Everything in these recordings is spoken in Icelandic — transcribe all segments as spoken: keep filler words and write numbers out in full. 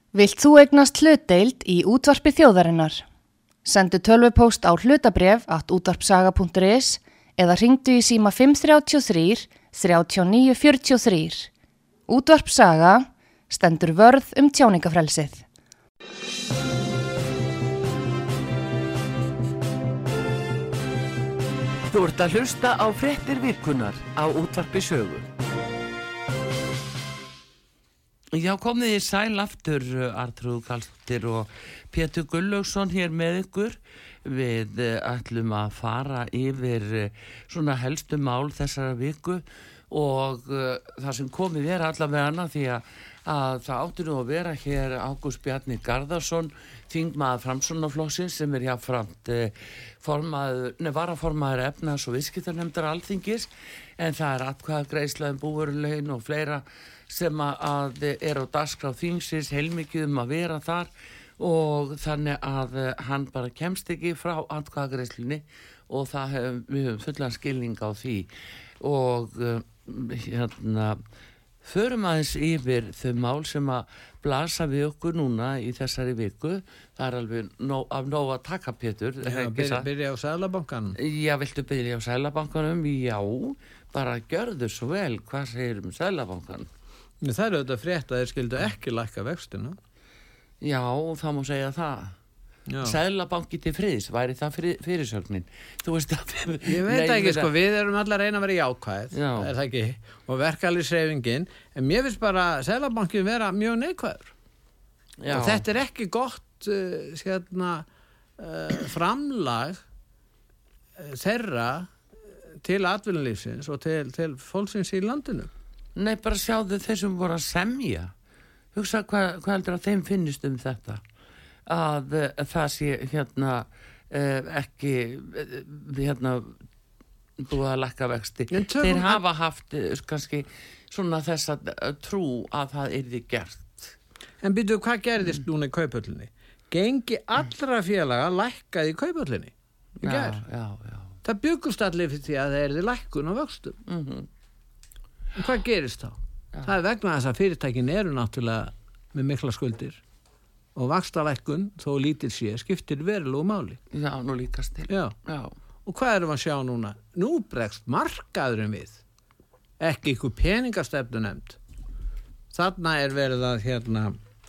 Vilt þú eignast hlutdeild í útvarpi þjóðarinnar? Sendu tölvupóst á hlutabréf at útvarpsaga punktur is eða hringdu í síma fimm þrjú þrjú, þrjú níu fjögur þrjú. Útvarpsaga stendur vörð um tjáningafrelsið. Þú ert að hlusta á fréttir vikunnar á útvarpi sögu. Já, komið í sæl aftur, Arnþrúður Karlsdóttir og Pétur Gunnlaugsson hér með ykkur. Við ætlum að fara yfir svona helstu mál þessara viku og uh, það sem komið er allavega hana því að, að það átti nú að vera hér Ágúst Bjarni Garðarsson, þingmaður Framsóknarflokksins sem er jáfnframt uh, formaður, nei, varaformaður efnahags- og viðskiptanefndar Alþingis, en það er atkvæðagreiðsla um búvörulögin og fleira sem að er á dagskrá þingsins, heilmikið um að vera þar og þannig að hann bara kemst ekki frá atkvæðagreiðslunni og það hef, við höfum fullan skilning á því og hérna förum aðeins yfir þau mál sem að blasa við okkur núna í þessari viku. Það er alveg nó, af nóg að taka, Pétur. Já, byrja, byrja á Seðlabankanum. Já, viltu byrja á Seðlabankanum? Já, bara gjörðu svo vel. Hvað segir um Seðlabankanum? Það er auðvitað frétt að þeir skildu ekki lækka vextina. Já, það má segja það. Já. Seðlabanki til friðs, væri það fyrir, fyrirsögnin? Þú veist að... Ég veit ekki, sko, við erum allar reyna að vera jákvæð, Já. Er það ekki? Og verkalýðshreyfingin, en mér finnst bara Seðlabankin vera mjög neikvæður. Já. Og þetta er ekki gott uh, skjörna, uh, framlag uh, þeirra til atvinnulífsins og til, til fólksins í landinu. Nei, bara sjáðu þeir sem voru að semja. Hugsa hvað, hvað heldur að þeim finnist um þetta? Að, að það sé hérna uh, ekki uh, hérna búið að lækka vexti. Þeir hafa haft uh, kannski svona þessa uh, trú að það yrði gert. En byrju, hvað gerðist núna í Kauphöllinni? Gengi allra félaga lækkaði í Kauphöllinni í gær. Já, já, já. Það byggust allir fyrir því að það yrði lækkun á vöxtum. Mhm. En hvað gerist þá? Já. Það er vegna þess að fyrirtækin eru náttúrulega með mikla skuldir og vaxtalækkun, þó lítil sé, skiptir verulegu máli. Já, nú líkast til. Já. Já. Og hvað erum að sjá núna? Nú bregst markaðurinn við. Ekki ykkur peningastefnu nefnd. Þarna er verið að hérna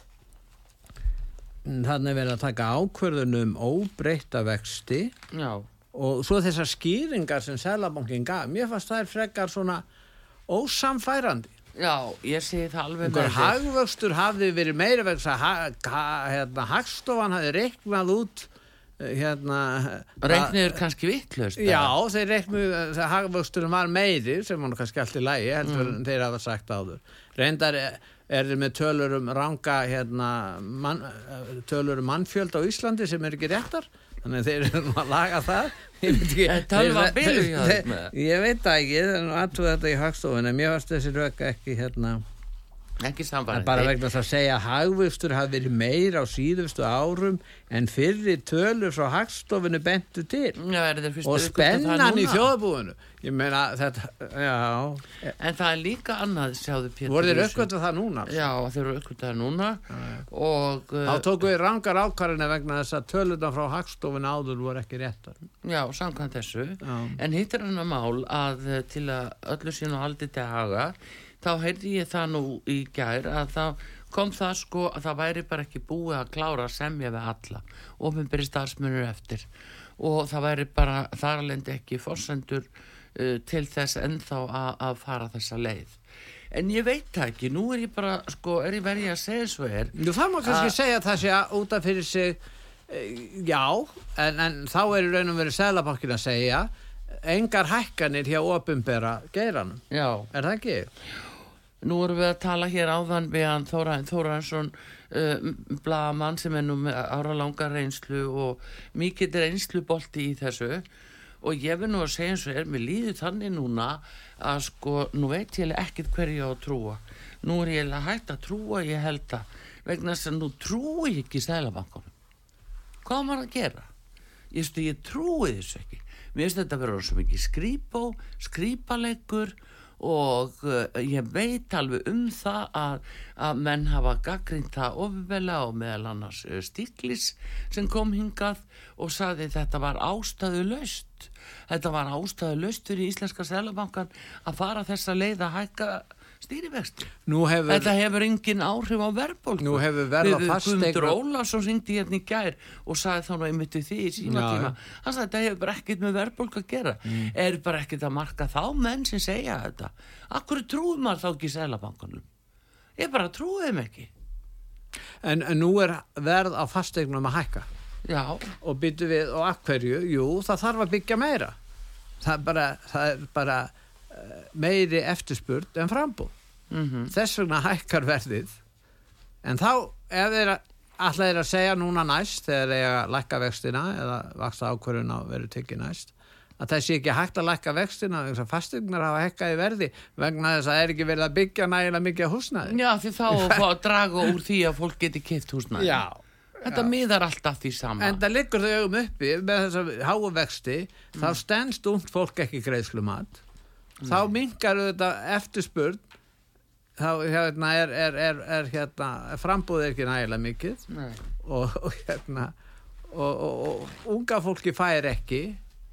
þarna er verið að taka ákvörðun um óbreytta vexti. Já. Og svo þessar skýringar sem Seðlabankinn gaf, mér fannst það er frekar svona ósamfærandi. Já, ég segi það alveg með þér. Hagvöxtur hafði verið meira vegna að ha, ha, hérna, Hagstofan hafði reiknað út hérna... Reikniður kannski vitlaust? Já, þeir reiknuðu að hagvöxturinn var meiri, sem hann kannski allt í lagi, heldur mm. þeir hafa sagt áður. Reyndar er, er þeir með tölur um ranga, hérna, man, tölur um mannfjöld á Íslandi sem er ekki réttar, þannig að þeir eru nú að laga það. Ég veit ekki, tölva bilu hjá þeim. Ég veit það ekki, það er nú aðtúið þetta í Hagstofunni, mér varst þessi rök ekki hérna ekki samfærandi. Bara vegna þess að segja að hagvöxtur hafi verið meira á síðustu árum en fyrri tölur frá Hagstofunni bentu til. Já, er þetta fyrstu og spennan í þjóðarbúinu. Ég meina þetta, já. En það er líka annað, sjáðu Pétur. Voru þeir uppgötvað það núna? Já, þeir eru uppgötvað það núna. Já. Og þá tóku við rangar ákvarðanir vegna þess að tölurnar frá Hagstofunni áður voru ekki réttar. Já, samkvæmt þessu. Já. En hitt er annað mál að til að öllu sínu haldið til haga, þá heyrði ég það nú í gær að það kom það sko að það væri bara ekki búið að klára að semja við alla, opinberi starfsmennir eftir og það væri bara þar alveg ekki forsendur uh, til þess ennþá að, að fara þessa leið. En ég veit það ekki, nú er ég bara, sko, er ég verið að segja svo er. Jú, það má kannski segja að það sé út af fyrir sig, já, en, en þá er í raun og verið Seðlabankinn að segja, engar hækkanir hjá opinbera geiranum. Já. Er það ekki? Nú erum við að tala hér áðan við hann Þórarin Þórarinsson, uh, blaðamann sem er nú með áralanga reynslu og mikið reynslubolti í þessu og ég vil nú að segja eins og er, mér líður þannig núna að sko, nú veit ég ekkert hverju ég á að trúa. Nú er ég hægt að trúa, ég held að, vegna þess að nú trúi ég ekki Seðlabankanum. Hvað á maður að gera? Ég, stu, ég trúi þessu ekki. Mér finnst þetta að vera svo mikið skrýpó, skrýpaleikur og uh, ég veit alveg um það að, að menn hafa gagnrýnt það ofinvelega og meðal annars uh, Stiglitz sem kom hingað og sagði þetta var ástæðulaust þetta var ástæðulaust fyrir Íslenska Seðlabankann að fara þessa leið að hækka stýrivexti. Hefur, þetta hefur engin áhrif á verðbólgu. Nú hefur verð á fasteigna. Guðmundur Ólafsson hringdi hérna í gær og sagði þá nú einmitt við því í síma tíma. Hann sagði þetta hefur bara ekkert með verðbólgu að gera. Mm. Er bara ekkert að marka þá menn sem segja þetta. Akkur trúum maður þá ekki Seðlabankanum? Ég bara trúi þeim ekki. En, en nú er verð á fasteignum að hækka. Já. Og býtu við, og af hverju? Jú, það þarf að byggja meira. Það er bara, það er bara meiri eftirspurn en frambúð. Mm-hmm. Þess vegna hækkar verðið. En þá, ef þeir alltaf er að segja núna næst, þegar þeir að lækka vextina eða vaxta ákvörðun á verið tekið næst, að það sé ekki hægt að lækka vextina, þess að fasteignar hafa hækkað í verði vegna þess að það er ekki verið að byggja nægilega mikið húsnæði. Já, því þá að draga úr því að fólk geti keypt húsnæði. Já. Þetta já. Miðar alltaf því saman. En það liggur þau um uppi með þess að háu vexti, mm. þá stenst ungt fólk ekki greiðslumat. Þá minkar þetta eftirspurn þá hérna er, er, er, er hérna frambúð ekki nægilega mikið og, og hérna og, og, og unga fólki fær ekki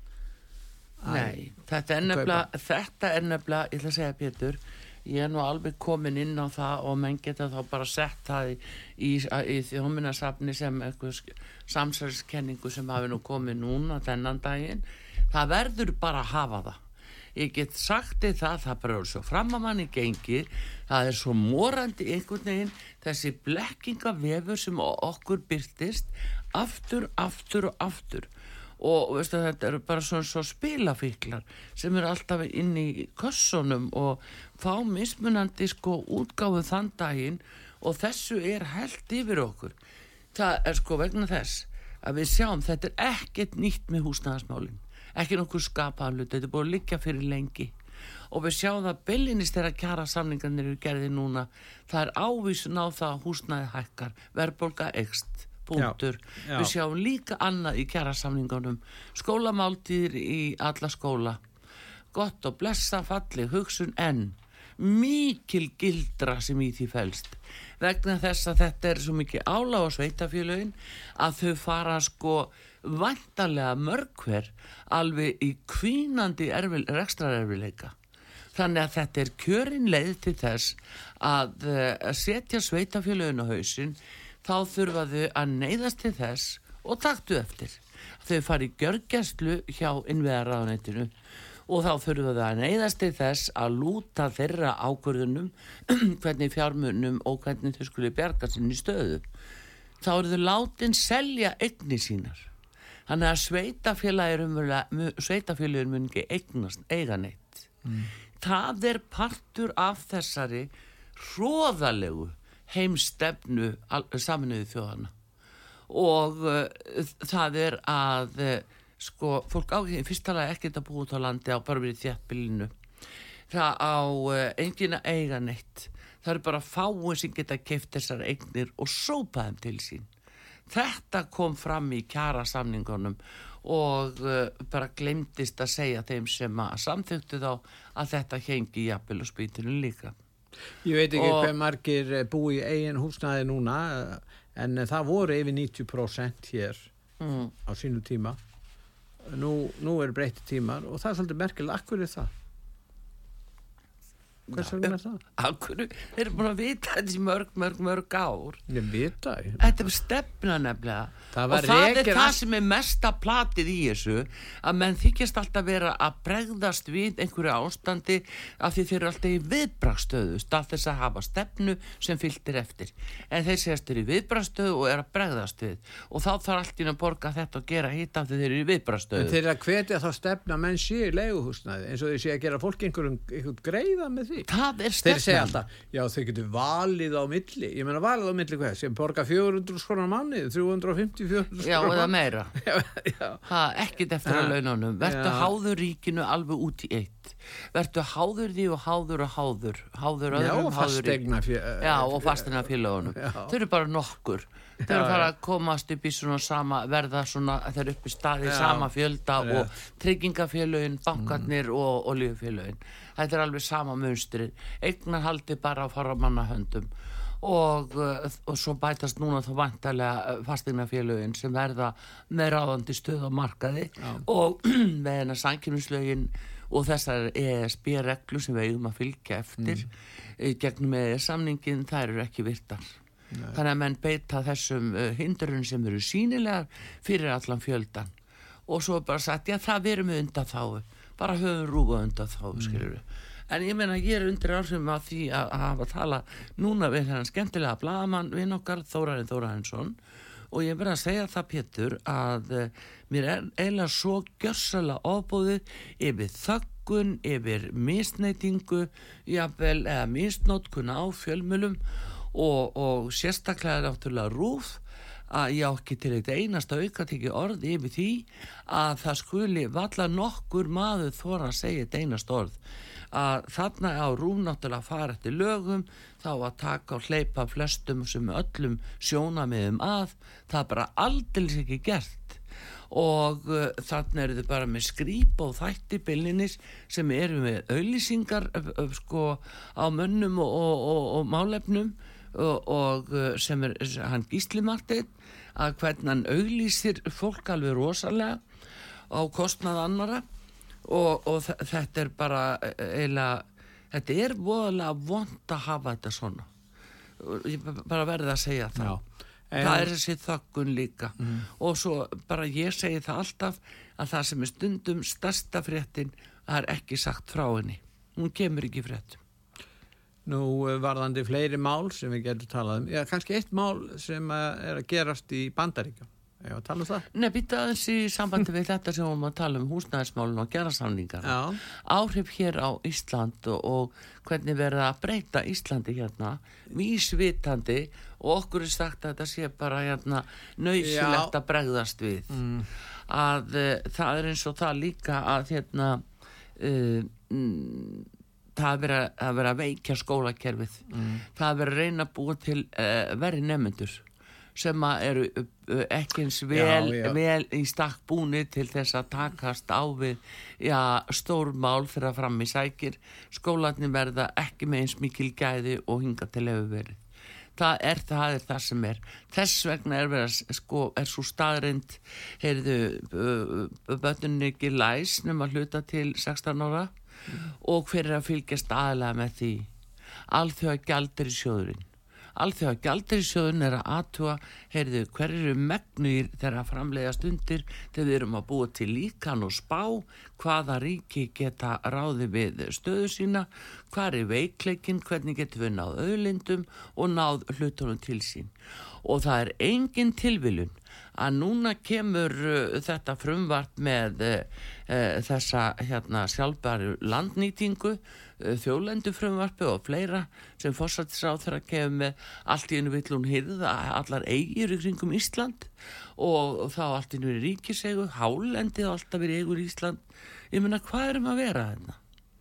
Nei, þetta er nefnilega þetta er nefnilega, ég ætla að segja Pétur ég er nú alveg komin inn á það og menn geta þá bara sett það í, í, í þjóðminjasafni sem eitthvað samsæriskenningu sem hafi nú komið núna þennan daginn það verður bara að hafa það ég get sagt þið það, það bara er svo fram að manni gengi, það er svo morandi einhvern veginn, þessi blekkingavefur sem okkur byrtist aftur, aftur og aftur og veistu, þetta eru bara svona svo spilafíklar sem eru alltaf inn í kössunum og fá mismunandi sko útgáfu þann daginn og þessu er hellt yfir okkur það er sko vegna þess að við sjáum þetta er ekkert nýtt með húsnæðismálin ekki nokkuð skapaðan hlut, þetta er búið að liggja fyrir lengi og við sjáum það beilinist þegar kjara samningarnir eru gerði núna það er ávísun á það að húsnæði hækkar verðbólga eykst, punktur já, já. Við sjáum líka annað í kjara samningunum skólamáltíðir í alla skóla gott og blessa falli hugsun en mikil gildra sem í því felst vegna þess að þetta er svo mikið álag á sveitafélögin að þau fara sko væntanlega mörg hver alveg í kvínandi erfil, rekstrarerfileika þannig að þetta er kjörin leið til þess að, að setja sveitafélögin á hausinn þá þurfa þau að neyðast til þess og taktu eftir þau fari í gjörgæslu hjá innviðaráðuneytinu og þá þurfa þau að neyðast til þess að lúta þeirra ákvörðunum hvernig fjármunum og hvernig þau skuli bjarga sinni stöðu þá eru þau látin selja eignir sínar þannig að sveitafélagir sveitafélagir mun ekki eignast eiga neitt mm. það er partur af þessari hroðalegu heimstefnu Sameinuðu þjóðanna og uh, það er að uh, sko, fólk á fyrsta lagi ekkert að búa út á landi á bara verið þéttbýlinu það á uh, engin að eiga neitt það eru bara fáir sem geta keypt þessar eignir og sópa þeim til sín þetta kom fram í kjarasamningunum og uh, bara glemdist að segja þeim sem að samþyktu þá að þetta hengi í jafnvel og spýtunum líka Ég veit ekki og, hver margir búi í eigin húsnæði núna en það voru yfir níutíu prósent hér mm. á sínu tíma nú, nú er breytti tímar og það er svolítið merkilega akkur er það Hvers vegna er það? Akkur, þeir eru búin að vita þessi mörg, mörg, mörg ár. Ég vita. Ég... Þetta er stefna nefnilega. Það og það er það sem er mesta platið í þessu, að menn þykjast alltaf vera að bregðast við einhverju ástandi af því þeir eru alltaf í viðbragðsstöðu, stað þess að hafa stefnu sem fylgir eftir. En þeir segast þeir eru í viðbragðsstöðu og eru að bregðast við. Og þá þarf allt inn að borga þetta og gera hitt af því þeir eru í viðbragðsstöðu. En þeir eru að hvetja þá stefna menn sé í leiguhúsnæði, eins og þeir sé að gera fólk einhverjum, einhverjum greiða með því. Það er stefnan. Þeir segja alltaf, já þau getur valið á milli, ég meina valið á milli hvað, sem borga fjögur hundruð krónur á mánuði, þrjú hundruð fimmtíu, fjögur hundruð Já, eða meira. já, já. Það ekkert eftir að laununum, verður háður ríkinu alveg út í eitt. gert verður háður því og háður og háður háður já, öðrum, og fastegna já, og fastegna félagunum þau eru bara nokkur þau eru fara að komast upp í svona sama verða svona, þau eru upp í staði já, sama fjölda já. Og tryggingafélögin bankarnir mm. og olíufélögin þetta er alveg sama munstri eignarhaldi bara á faramannahöndum og, og svo bætast núna þá vantarlega fasteignafélögin sem verða með ráðandi stöð á markaði já. Og með hennar samkeppnislögin og þessar E S B-reglu sem við eigum að fylgja eftir mm. gegnum E S samningin, þær eru ekki virtar. Nei. Þannig að menn beita þessum hindrun sem eru sýnilegar fyrir allan fjöldan og svo bara sagt, já það verum við undan þá bara höfum rúfa undan þá mm. skilur við. En ég meina, ég er undir áhrifum af því að hafa tala núna við þennan skemmtilega blaðamann vinn okkar, Þórarinn Þórarinsson og ég verð að segja það, Pétur, að uh, mér er eiginlega svo gjörsamlega ofboðið yfir þöggun, yfir misneytingu, jafnvel eða misnotkun á fjölmjölum og, og sérstaklega náttúrulega RÚV að ég á ekki til eitt einasta aukatekki orð yfir því að það skuli valla nokkur maður þora að segja eitt einasta orð að þarna á RÚV náttúrulega fara eftir lögum þá að taka og hleypa flestum sem öllum sjónamiðum að það er bara aldrei ekki gert og uh, þarna eru þau bara með skrýp og þætti byllinis sem eru með auglýsingar uh, uh, sko á mönnum og, og, og, og málefnum og, og uh, sem er hann Gísli Marteinn að hvernig hann auglýsir fólk alveg rosalega á kostnað annara og, og þetta er bara eiginlega, þetta er voðalega vont að hafa þetta svona ég bara verði að segja það Já, en... það er þessi þöggun líka mm. og svo bara ég segi það alltaf að það sem er stundum stærsta fréttin það er ekki sagt frá henni hún kemur ekki fréttum Nú varðandi fleiri mál sem við getum talað um, já kannski eitt mál sem er að gerast í Bandaríkjum Já, tala um það? Nei, býta aðeins í sambandi við þetta sem við erum að tala um húsnæðismálun og kjarasamningar. Áhrif hér á Ísland og, og hvernig verða að breyta Íslandi hérna, vísvitandi og okkur er sagt að þetta sé bara hérna nauðsynlegt að bregðast við. Mm. Að uh, það er eins og það líka að hérna uh, mm, það er verið að vera að veikja skólakerfið. Mm. Það er verið að reyna að búa til uh, verri nemendur sem eru ekki eins vel, já, já. vel í stakk búni til þess að takast á við já, stór mál þegar fram í sækir. Skólarnir verða ekki með eins mikil gæði og hinga til hefur verið. Það er það, er það sem er. Þess vegna er verið að sko, er svo staðreind, heyrðu, börnunni ekki læs nema hluta til sextán ára mm. og hver er að fylgjast aðalega með því. Alþjóða gjaldeyrisjóðurinn. Alþjóða gjaldeyrisjóðurinn er að athuga, heyrðu, hver eru megnugir þegar að framleiða stundir þegar við erum að búa til líkan og spá, hvaða ríki geta ráði við stöðu sína, hvað er veikleikinn, hvernig getum við náð auðlindum og náð hlutunum til sín. Og það er engin tilviljun að núna kemur uh, þetta frumvarp með uh, uh, þessa hérna, sjálfbæru landnýtingu, uh, þjóðlendu frumvarpi og fleira sem forsætisráðherra kemur með allt í einu vill hún hirða allar eigir í kringum Ísland og, og þá allt í einu verið ríkiseigu, hálendið og alltaf verið eigur í Ísland. Ég meina, hvað erum að vera þarna?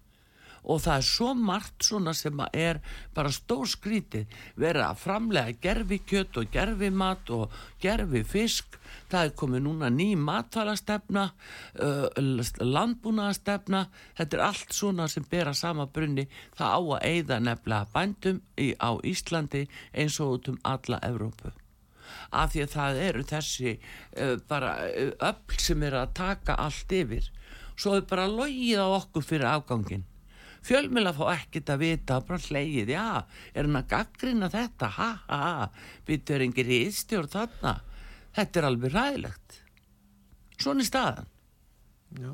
Og það er svo margt svona sem er bara stór skrítið verið að framlega gerfi kjöt og gerfi mat og gerfi fisk. Það er komið núna ný matvælastefna, uh, landbúnaðastefna. Þetta er allt svona sem bera sama brunni. Það á að eyða nefnilega bændum í, á Íslandi eins og út um alla Evrópu. Af því að það eru þessi uh, bara uh, öfl sem er að taka allt yfir. Svo er bara logið á okkur fyrir afgangin. Fjölmiðlar fá ekkert að vita, bara hlegið, já, er hann að gaggrina þetta, ha, ha, ha, býttu er engin ríðstjórn þarna. Þetta er alveg ræðilegt. Svona í staðan. Já.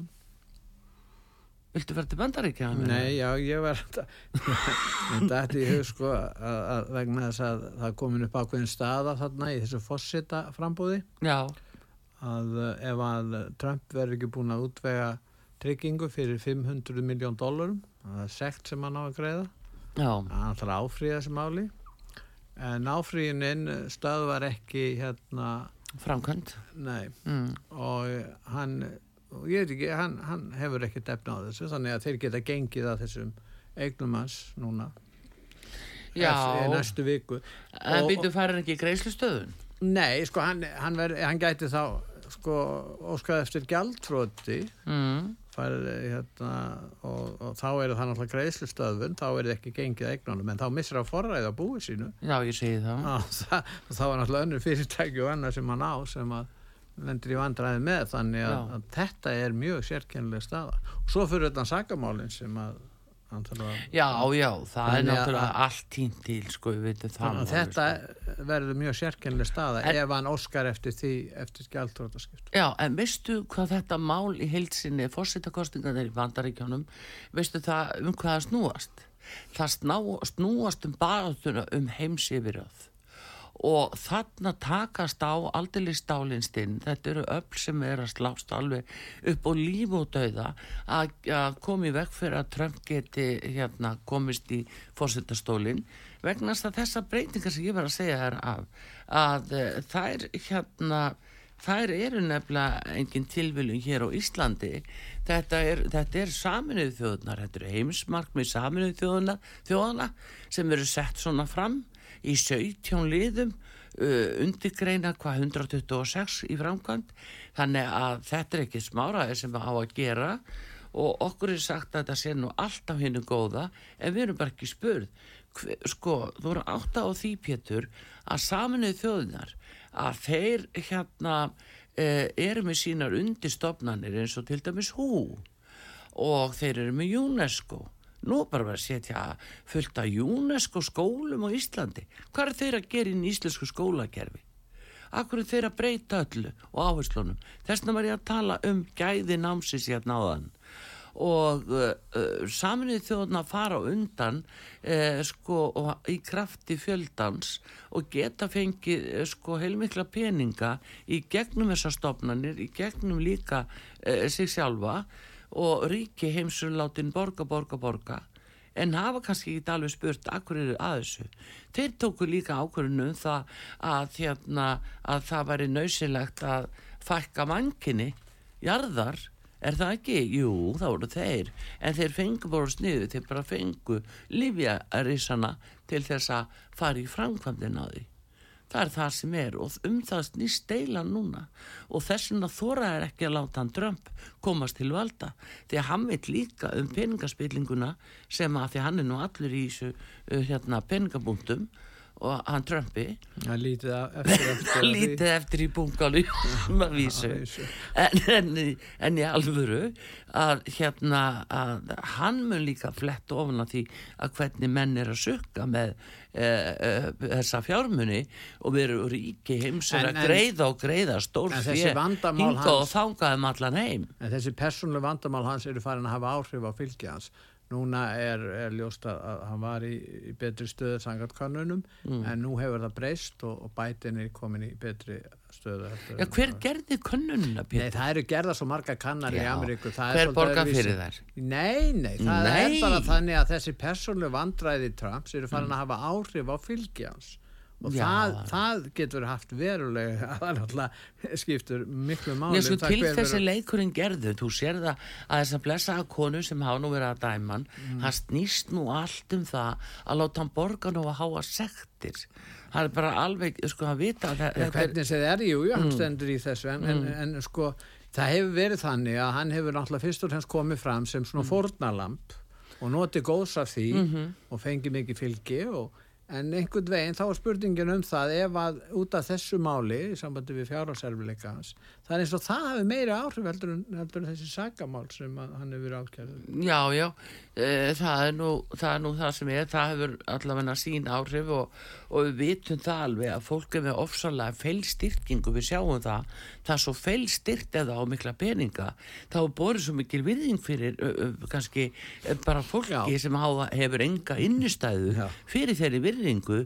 Viltu vera til Bandaríkja? Nei, já, ég var þetta í hug, sko, að, að vegna þess að það komin upp ákveðin staða þarna í þessu forseta frambúði. Já. Að ef að Trump verður ekki búin að útvega tryggingu fyrir fimm hundruð milljón dollarum, það er sekt sem hann á að greiða. Já. Hann ætlar að áfrýja þessu máli. En áfrýjunin stöðvar ekki hérna... Framkvæmd. Nei. Mm. Og hann og ég veit ekki, hann, hann hefur ekki defna á þessu, þannig að þeir geta gengið að þessum eignum hans núna Já næstu viku En býtu farin ekki greiðslustöðun? Nei, sko, hann, hann, ver, hann gæti þá sko, óskað eftir gjaldþroti mm. fær, hérna, og, og þá er það náttúrulega greiðslustöðun, þá er það ekki gengið að eignunum, en þá missir á forræði á búi sínu Já, ég segi það Á, það, og þá er náttúrulega önnur fyrirtæki og annað sem hann á sem að lendir í vandræði með, þannig að, að þetta er mjög sérkennileg staða og svo fyrir þetta sakamálin sem að Já, já, það er náttúrulega allt tínt til, sko, við veitum það. Þetta verður mjög sérkennileg staða en, ef hann óskar eftir því, eftir gjaldþrotaskiptum. Já, en veistu hvað þetta mál í heilsinni, forsetakostingarnir í Bandaríkjunum, veistu það um hvað það snúast? Það sná, snúast um baráttuna um heimsyfirráð. Og þarna takast á aldrei stálinstinn, þetta eru öfl sem er að slást alveg upp á líf og dauða að, að koma í veg fyrir að Trump geti hérna, komist í forsetastólinn vegna þessa breytingar sem ég var að segja þær af að þær hérna þær eru nefnilega engin tilviljun hér á Íslandi þetta er, þetta er Sameinuðu þjóðirnar þetta eru heimsmarkmið Sameinuðu þjóðana, þjóðana sem eru sett svona fram í sautján liðum uh, undirgreina hvað hundrað tuttugu og sex í framkvæmd þannig að þetta er ekki smáraði sem við á að gera og okkur er sagt að þetta sé nú alltaf hinnu góða en við erum bara ekki spurð Hver, sko, þú voru átta á því Pétur að Sameinuðu þjóðirnar að þeir hérna uh, eru með sínar undirstofnanir eins og til dæmis hú og þeir eru með UNESCO Nú bara verið að setja fullt af UNESCO skólum á Íslandi. Hvað er þeir að gera inn í íslensku skólakerfi? Akkur er þeir að breyta öllu og áherslunum. Þessna var ég að tala um gæði námsins hérna áðan. Og uh, uh, Sameinuðu þjóðirnar fara á undan uh, sko, og í krafti fjöldans og geta fengið uh, sko, heilmikla peninga í gegnum þessar stofnanir, í gegnum líka uh, sig sjálfa og ríki heimsur látin borga, borga, borga en hafa kannski ekki alveg spurt akkur eru að þessu. Þeir tóku líka ákvörðun um það að, hérna, að það væri nauðsynlegt að fækka mannkyni jarðar, er það ekki? Jú, það voru þeir en þeir fengu bara sniðu, þeir bara fengu lyfjarísana til þess að fara í framkvæmdina á því. Það er það sem er og um það snýst deilan núna og þess vegna þora er ekki að láta hann Trump komast til valda því að hann veit líka um peningaspillinguna sem að því hann er nú allur í þessu uh, hérna, peningabúndum og hann Trumpi hann lítið eftir, eftir, lítið eftir í bungalu en, en, en í alvöru að hérna að hann mun líka fletta ofan að því að hvernig menn er að sukka með e, e, þessa fjármuni og við erum ríki heimsur að greiða og greiða stór fyrir hinga og þangað um allan heim en þessi persónuleg vandamál hans eru farin að hafa áhrif á fylgi hans Núna er, er ljóst að, að hann var í, í betri stöðu samkvæmt könnunum mm. en nú hefur það breyst og, og Biden er komin í betri stöðu. Já, hver gerði könnununa, Pétur? Nei, það eru gerða svo marga kannar í Ameríku. Það hver borgar fyrir þær? Nei, nei, það nei. er bara þannig að þessi persónuleg vandræði Trumps eru farin mm. að hafa áhrif á fylgi hans. Og það, það getur haft verulega að það skiptur miklu máli. Já, svo til þessi veru... leikurinn gerðu, þú sér það að þess að blessaða konu sem hafa nú verið að dæma hann, mm. hann snýst nú allt um það að láta hann borga nú að háa sektir. Það er bara alveg, sko, að vita að það... Ja, hvernig segði er, jú, jú, hann mm. stendur í þessu, en, mm. en, en sko, það hefur verið þannig að hann hefur náttúrulega fyrst og fremst komið fram sem svona mm. fórnarlamb og notið góðs af því mm-hmm. og fengið mikið fylgi og En einhvern veginn þá er spurningin um það ef að út af þessu máli í sambandi við fjárhagserfiðleika hans, það er eins og það hafi meiri áhrif heldur en, heldur en þessi sakamál sem að hann hefur ákjærður. Já, já, e, það, er nú, það er nú það sem er, það hefur allavega sín áhrif og, og við vitum það alveg að fólk er með ofsalega feilstyrkingu, við sjáum það, það er svo feilstyrt eða á mikla peninga, þá er borðið svo mikil virðing fyrir ö, ö, kannski bara fólki já. Sem hafa, hefur enga innistæðu já. Fyrir þeirri virðing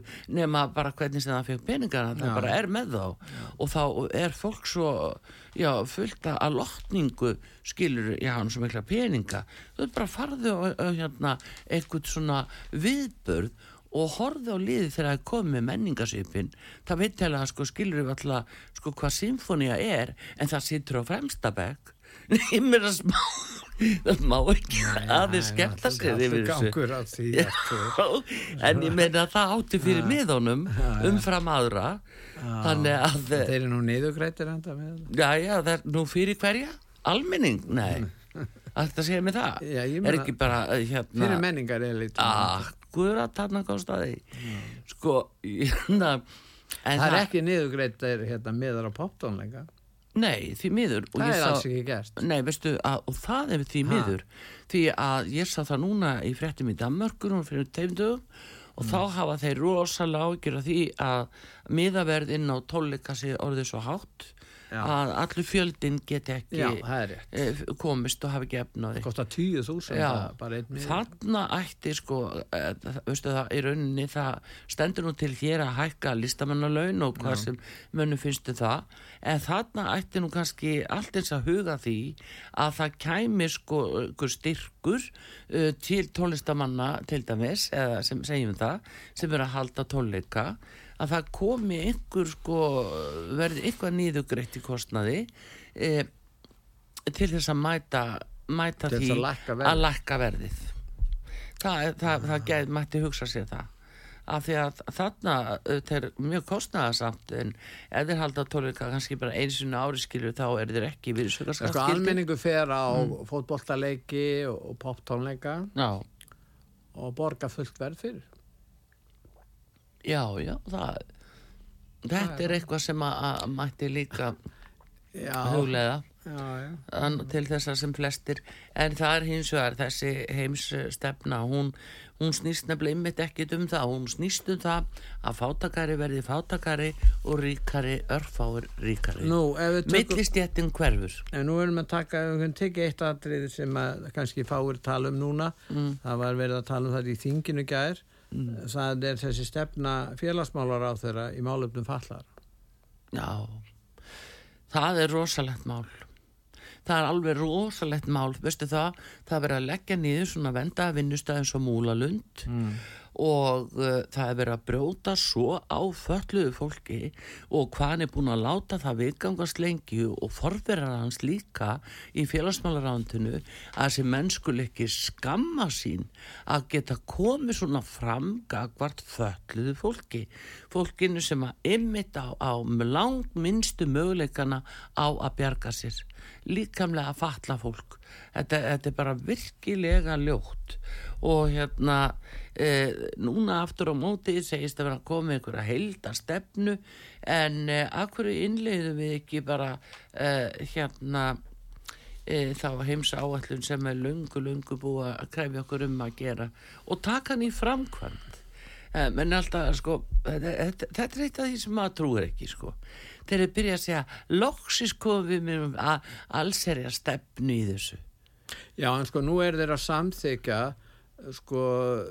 nema bara hvernig sem það fekk peningana það já. Bara er með þá já. Og þá er fólk svo já, fullt að lotningu skilur já, hann svo mikla peninga þú bara farðu á hérna, eitthvað svona viðbörð og horfðu á liði þegar það er komið með menningarsvipin það veit heila sko, skilur við alltaf sko, hvað symfónía er en það situr á fremsta bekk Ég meina smá, það má ekki aðeins skemmta sér yfir þessu. En ég meina að það átti fyrir miðunum umfram aðra. Þannig að... Þeir eru nú niðurgreitir enda með það. Já, já, það er nú fyrir hverja? Almenning? Nei. Alltaf segja mig það. Já, ég meina... Er ekki bara, hérna... Fyrir menningar er lítið. Akkurat, þarna kom staði. Sko, hérna... Það er ekki niðurgreitir hérna miðar á poptónleika. Nei, því miður. Það er alls ekki gert. Nei, veistu, að, og það er því miður. Ha. Því að ég sá það núna í fréttum í Danmörkur og fyrir teimdögum og mm. þá hafa þeir rosalega ágjör að því að miðaverð inn á tónleika sé orðið svo hátt. Já. Að allur fjöldin geti ekki Já, komist og hafi ekki efnaði. Það kostar tíu þúsund bara einn miður. Þarna ætti sko, e, veistu það, í rauninni það stendur nú til hér að hækka listamannalaun og hvað Já. Sem mönnum finnstu það, en þarna ætti nú kannski allt eins að huga því að það kæmi sko styrkur uh, til tónlistamanna til dæmis, eða sem segjum það, sem er að halda tónleika, að það komi einhver sko, verði eitthvað niðurgreitt í kostnaði e, til þess að mæta, mæta því að lækka, að lækka verðið. Það, það, það gæð, mætti hugsa sér það. Af því að þarna þetta er mjög kostnaðarsamt en ef þeir halda tónleika kannski bara einu sinni ári skilur þá er þeir ekki virðisaukaskatt skyldir. Sko almenningu fer á mm. fótboltaleiki og, og poptónleika Já. Og borga fullt verð fyrir. Já, já, það, þetta er eitthvað sem að, að mætti líka já, hugleiða já, já. til þess að sem flestir, en það er hins vegar þessi heimsstefna, hún, hún snýst nefnilega einmitt ekkit um það, hún snýst um það að fátakari verði fátakari og ríkari örfáir ríkari. Millistéttin hverfur. En nú erum við að taka, við höfum tekið eitt atriði sem að kannski fáir tala um núna, mm. það var verið að tala um það í þinginu gær. Mm. Það er þessi stefna félagsmálar á þeirra í málefnum fallar. Já, það er rosalegt mál. Það er alveg rosalegt mál, veistu það, það er verið að leggja niður svona venda vinnustæðin svo Múlalund mm. og uh, það er verið að brjóta svo á fötluðu fólki og hvað hann er búin að láta það viðgangast lengi og forverar hans líka í félagsmálaráðuneyti að þessi menskul ekki skamma sín að geta komið svona fram gagnvart fötluðu fólki fólkinu sem að einmitt á, á langt minnstu möguleikana á að bjarga sér líkamlega að fatla fólk þetta, þetta er bara virkilega ljótt og hérna e, núna aftur á móti segist að vera að koma einhverja heildarstefnu en e, af hverju innleiðum við ekki bara e, hérna e, þá heimsáætlun sem er löngu löngu búið að krefja okkur um að gera og taka hann í framkvæmd e, menn alltaf sko þetta, þetta, þetta er eitt af því sem maður trúir ekki sko þeir eru byrjað að segja loksis komum við með að allserja stefnu í þessu. Já, en sko nú er þeir að samþykja sko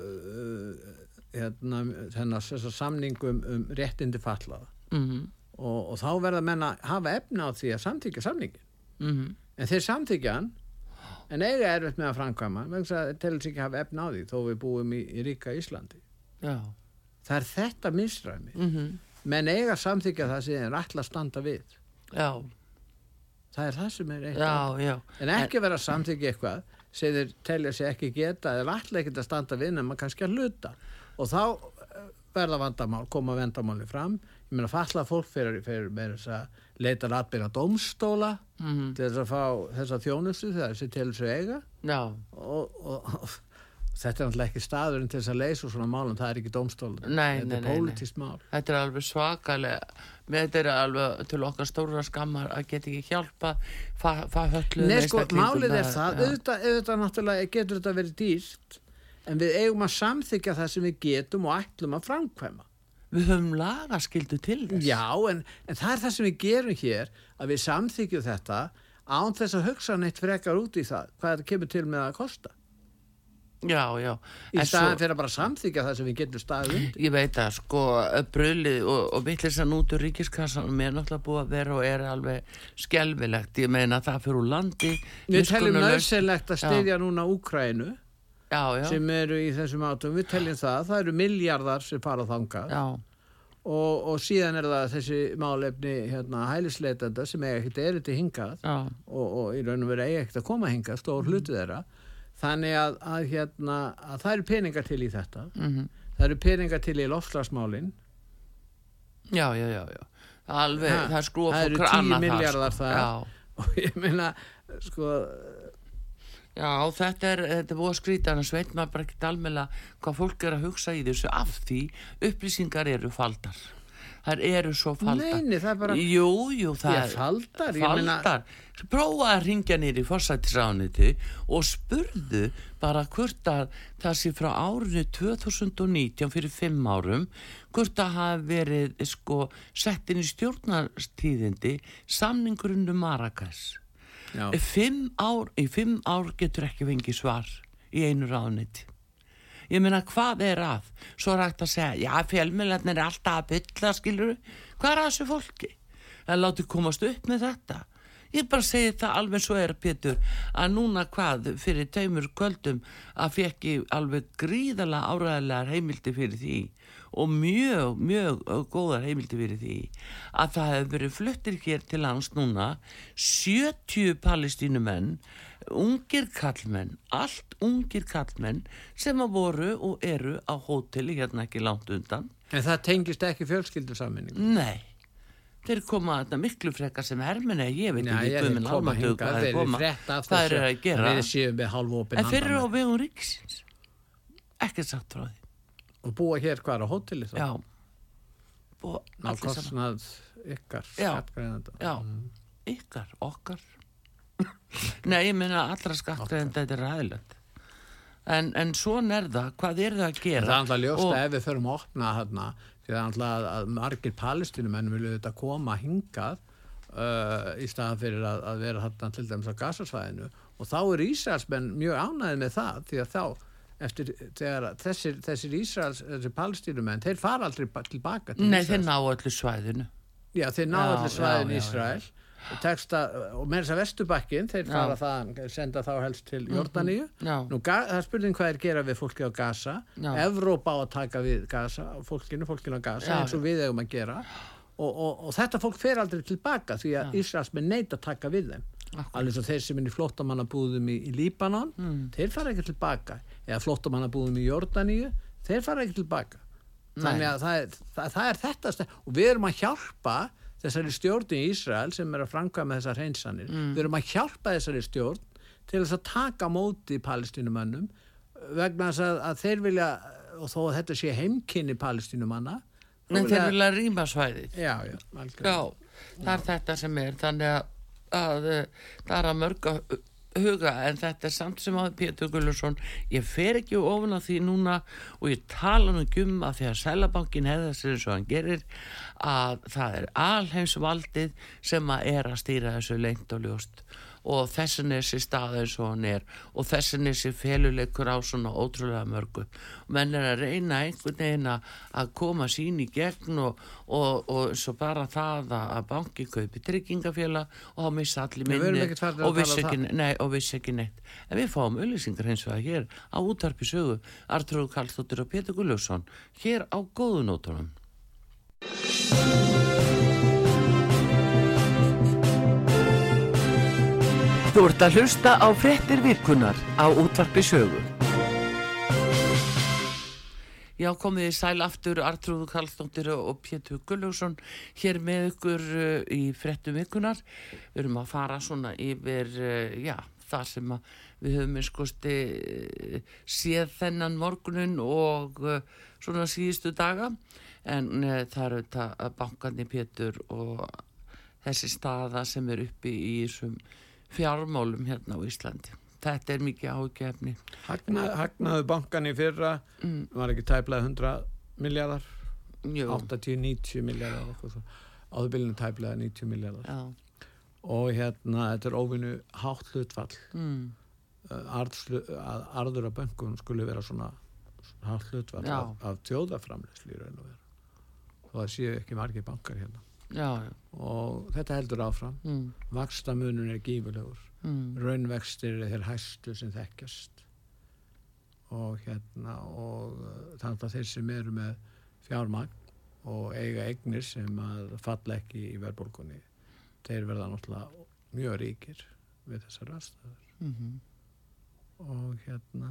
uh, hérna þennan samningum um réttindi fatlaða mm-hmm. og, og þá verða menn að hafa efna á því að samþykja samningin mm-hmm. en þeir samþykja hann en eiga erfitt með að framkvæma vegna þess að til þess ekki hafa efna á því þó við búum í, í ríka Íslandi. Já. Það er þetta misræmi mm-hmm. menn eiga samþykja það sem er ætla að standa við. Já. Það er það sem er eitthvað. Já, já. En ekki vera að samþykja eitthvað sem þeir telja sig ekki geta eða ætla ekki að standa við nema kannski að hluta. Og þá verða vandamál, koma vandamáli fram. Ég meina fallað fólk fyrir, fyrir með þess að leita ratbyrja dómstóla mm-hmm. til þess að fá þessa þjónustu þegar þessi til þessu eiga. Já. Og, og, og þetta er náttúrulega ekki staðurinn til þess að leysa svona málum, það er ekki dómstóla. Nei, þetta nei, er nei, pólitískt mál. Þetta er alveg svakalega, þetta er alveg til okkar stóra skammar að geta ekki hjálpa hölluðum. Nei, sko, málið er það, auðvitað, auðvitað náttúrulega getur þetta verið dýrt, en við eigum að samþykja það sem við getum og ætlum að framkvæma. Við höfum lagaskyldu til þess. Já, en, en það er það sem við gerum hér, að við samþykjum þetta án þess að hugsa neitt frekar út í það, hvað þetta kemur til með að kosta. Já, já. Í staðan fyrir að bara samþykja það sem við getum staðið undir. Ég veit að sko brölið og, og vitleysan út úr ríkiskassanum er náttúrulega búið að vera og er alveg skelfilegt. Ég meina það fyrir úr landi. Við teljum nauðsynlegt að styðja núna Úkraínu já, já. sem eru í þessum átum. Við teljum það. Það eru miljardar sem fara þangað. Já. og, og síðan er það þessi málefni hérna, hælisleitenda sem eiga ekkert erindi hingað og, og í raun og veru eiga ekkert að koma hingað, stór mm. hluti þeirra. Þannig að, að, hérna, að það eru peningar til í þetta. Mm-hmm. Það eru peningar til í loftslagsmálin. Já, já, já, já. Alveg, ha, það er skrúa fyrir krana það. Það eru tíu milljarðar það. Já. Og ég meina, sko... Já, þetta er, þetta er búið að skrýta, þannig að sveit maður bara ekkert almennilega hvað fólk er að hugsa í þessu af því upplýsingar eru faldar. Það eru svo faldar. Neini, það er bara... Jú, jú, það er... Faldar? Faldar. Meina... Prófa að ringja nýri í forsætisráðuneytið og spurðu bara hvort að það sé frá árinu tvö þúsund og nítján fyrir fimm árum, hvort að hafa verið, sko, sett inn í stjórnarstíðindi samningurinn um Marrakesh. Fimm ár, í fimm ár getur ekki fengið svar í einu ráðuneyti. Ég meina, hvað er að? Svo er hægt að segja, já, fjölmiðlarnir er alltaf að bylla, skilur þú? Hvað er að þessu fólki? Það láti komast upp með þetta. Ég bara segi það alveg svo er, Pétur, að núna hvað fyrir tveimur kvöldum að fekk ég alveg gríðarlega áræðilegar heimildi fyrir því og mjög, mjög góðar heimildi fyrir því að það hefur verið fluttir hér til lands núna sjötíu palestínumenn, ungir kallmenn, allt ungir kallmenn sem að voru og eru á hóteli hérna ekki langt undan. En það tengist ekki fjölskyldusammenningu? Nei. Þeir koma þarna miklu frekar sem hermenni, ég veit ekki hvað minn almatöku hvað þeir koma, það er að gera. Þeir séu með hálfopin en þeir eru á vegum ríkisins, ekkert sagt frá því. Og búa hér hvar á hóteli þá? Já. Búa allir saman. Ná kostnað ykkar, skattgreiðenda. Já, mm. ykkar, okkar. Nei, ég meina allra skattgreiðenda, þetta er ræðilegt. En, en svona er það, hvað er það að gera? Það er alltaf ljóst að ef við förum að opna þarna, því það er alltaf að margir palestínumenn vilja þetta koma hingað uh, í staðan fyrir að, að vera þarna til dæmis á Gazasvæðinu og þá er Ísraelsmenn mjög ánægðir með það því að þá eftir þegar þessir, þessir Ísraels, þessir palestínumenn, þeir fara aldrei tilbaka til Nei, Ísraels. þeir ná öllu svæðinu. Já, þeir ná já, öllu svæðinu í Ísrael. Já, já. Og, texta, og með þess að Vesturbakkin þeir fara já. Það, senda þá helst til Jordaníu mm-hmm. Nú, það er spurning hvað er gera við fólki á Gaza já. Evrópa á að taka við Gaza fólkinu, fólkinu á Gaza já. Eins og við eigum að gera og, og, og þetta fólk fer aldrei tilbaka því að Ísraelsmenn neita að taka við þeim alveg svo þeir sem er í flóttamannabúðum í, í Líbanon, mm. þeir fara ekki tilbaka eða flóttamannabúðum í Jordaníu þeir fara ekki tilbaka Nei. Þannig að það er, það, það er þetta og við erum að hjálpa þessari stjórn í Ísrael sem er að framkvæma þessar hreinsanir. Mm. Við erum að hjálpa þessari stjórn til þess að taka móti palestínumönnum vegna þess að, að þeir vilja, og þó að þetta sé heimkynni palestínumanna. En vilja, þeir vilja rýma svæðið. Já, já. Algjörlega. Já, það er já. Þetta sem er. Þannig að, að það er að mörga huga en þetta er samt sem að Pétur Gulluðsson ég fer ekki ofan á því núna og ég tala nú ekki um að því að Seðlabankinn hefði þessi eins og hann gerir að það er alheimsvaldið sem að er að stýra þessu leynt og ljóst og þessin er þessi stað eins og hann er og þessin er þessi feluleikur á svona ótrúlega mörgu og menn er að reyna einhvern veginn að koma sín í gegn og, og, og svo bara það að banki kaupi tryggingafélag og þá missa allir minni og vissi ekki, nei, og vissi ekki neitt en við fáum auglýsingar eins og það hér á útvarpi sögu Arnþrúður Karlsdóttir og Pétur Gulluðsson hér á góðu nótunum. Þú ert að hlusta á fréttir vikunnar á útvarpi sögu. Já, komið í sæl aftur Arnþrúður Karlsdóttir og Pétur Gulluðsson hér með ykkur uh, í fréttum vikunnar. Við erum að fara svona yfir, uh, já, það sem að við höfum einskosti uh, séð þennan morgunin og uh, svona síðustu daga. En uh, það eru þetta bankandi Pétur og þessi staða sem er uppi í þessum fjármálum hérna á Íslandi. Þetta er mikið ágefni. Hagna, hagnaðu bankan í fyrra mm. var ekki tæplega hundrað milljarðar áttatíu til níutíu milljarðar áðurbilinu tæplega níutíu milljarðar Já. Og hérna þetta er óvinnu hátt hlutfall mm. Arðslu, að arður af bönkum skulle vera svona, svona hátt hlutfall af, af þjóðarframleiðslu í raun og veru og það séu ekki margir bankar hérna Já, já. Og þetta heldur áfram mm. vaxtamunur er gífurlegur mm. raunvextir er þeir hæstu sem þekkjast og hérna og þannig að þeir sem eru með fjármagn og eiga eignir sem að falla ekki í verðbólgunni, þeir verða náttúrulega mjög ríkir við þessar aðstæður. Mm-hmm. Og hérna